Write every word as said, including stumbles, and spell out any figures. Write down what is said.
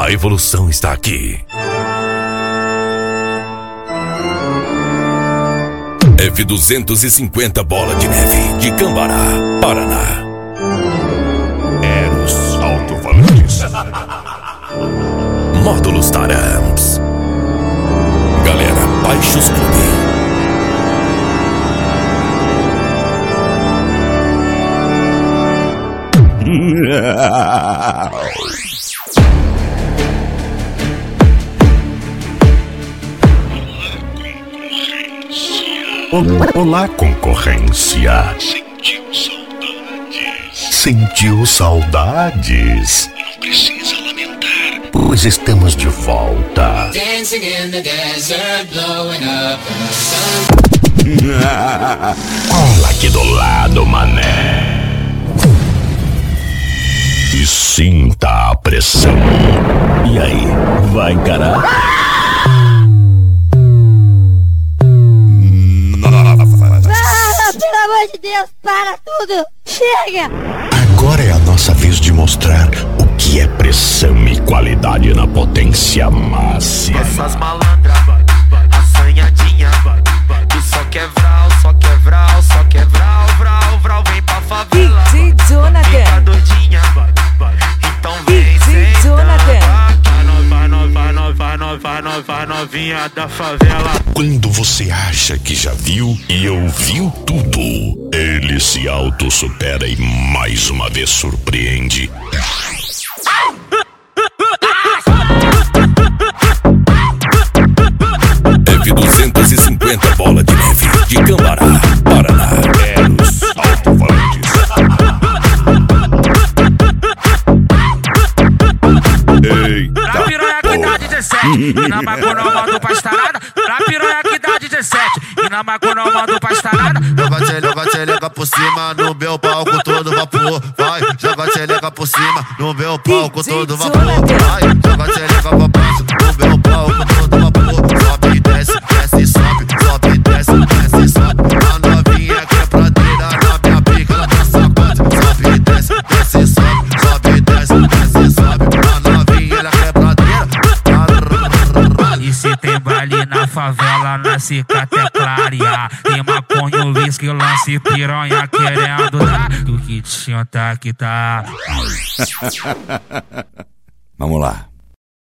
A evolução está aqui. F duzentos e cinquenta Bola de Neve, de Cambará, Paraná. Eros Alto-Falantes. Módulos Taramps. Galera, Baixos Clube. Olá, concorrência. Sentiu saudades? Sentiu saudades? Não precisa lamentar, Pois estamos de volta. Dancing in the desert, blowing up in the sun. Cola aqui do lado, mané. E sinta a pressão. E aí, vai encarar? Ah, pelo amor de Deus, para tudo! Chega! Agora é a nossa vez de mostrar o que é pressão e qualidade na potência máxima. Essas malandras, assanhadinha, que só quer vral, só quer vral, só quer vral, vral, vral, vem pra favela. D J Jonathan. Fica doidinha, então vem D J Jonathan. Vai nova, nova, nova, nova, novinha da favela. Quando você acha que já viu e ouviu tudo, ele se autossupera e mais uma vez surpreende. F duzentos e cinquenta Bola de Neve, de Cambará, Paraná. Eros Alto-Falantes. Eita. Pra piranha que dá dezessete, e na macona eu mando pastarada. Pra piranha que dá dezessete, e na macona eu mando pastarada. Joga tchelega, tchelega por cima, no meu palco todo vapor. Vai, joga tchelega por cima, no meu palco todo vapor. Vai, joga tchelega pra baixo, no meu palco todo vapor. Sobe e desce, desce e sobe, sobe e desce, desce e sobe. A novinha quebradeira na minha pica, ela tá sacode. Sobe e desce, desce e sobe, sobe e desce, desce e sobe. A novinha ela quebradeira. E se tem baile na favela, nasce catecaria. Tem maconha, uísque, lance piranha querendo dar. Do que tinha tá que tá. Vamos lá.